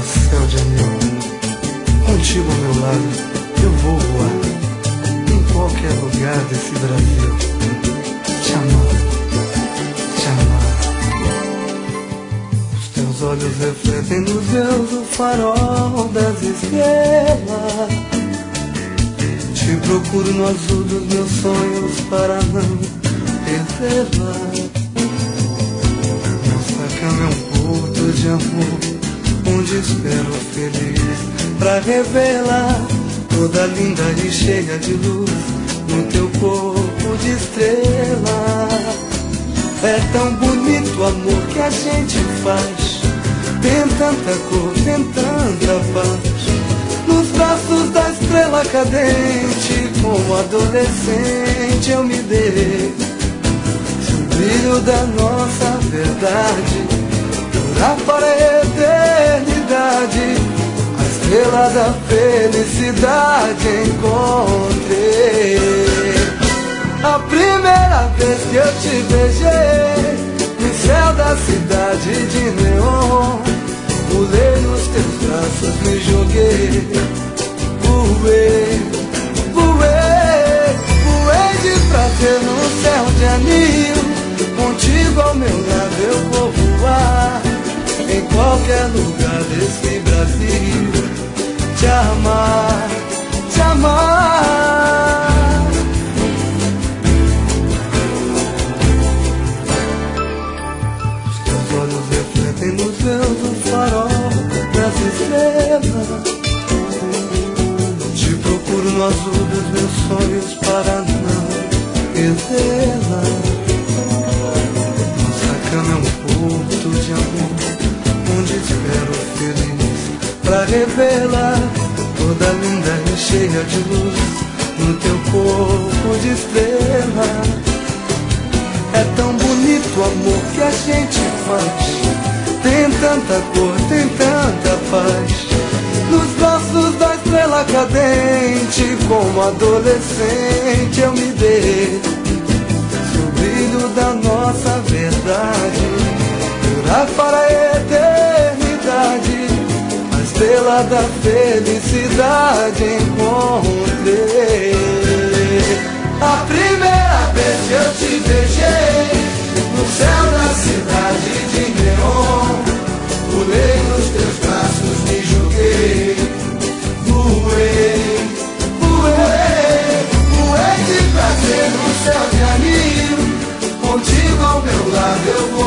céu de anil. Contigo ao meu lado eu vou voar em qualquer lugar desse Brasil. Te amar, te amar. Os teus olhos refletem nos meus o farol das estrelas. Te procuro no azul dos meus sonhos para não perdê-la. Nossa cama é um porto de amor, onde espero feliz pra revê-la, toda linda e cheia de luz, no teu corpo de estrela. É tão bonito o amor que a gente faz, tem tanta cor, tem tanta paz. Nos braços da estrela cadente, como adolescente eu me dei. Se o brilho da nossa verdade durar para a eternidade, a estrela da felicidade encontrei. A primeira vez que eu te beijei, no céu da cidade de neon, pulei nos teus braços, me joguei, voei, voei, voei de prazer no céu de anil. Contigo ao meu lado eu vou voar em qualquer lugar desse Brasil. Te amar, te amar. Os teus olhos refletem nos meus o farol das estrelas. Te procuro no azul dos meus sonhos para não perdê-la. Nossa cama é um porto de amor, onde espero feliz pra revê-la, toda linda e cheia de luz, no teu corpo de estrela. É tão bonito o amor que a gente faz, tem tanta cor, tem tanta paz. Nos braços da estrela cadente, como adolescente eu me dei. Se o brilho da nossa verdade durar para a eternidade, a estrela da felicidade encontrei. A primeira vez que eu te beijei, no céu da cidade de neon, pulei nos teus braços, me joguei, voei, voei, voei de prazer no céu de anil. Contigo ao meu lado eu vou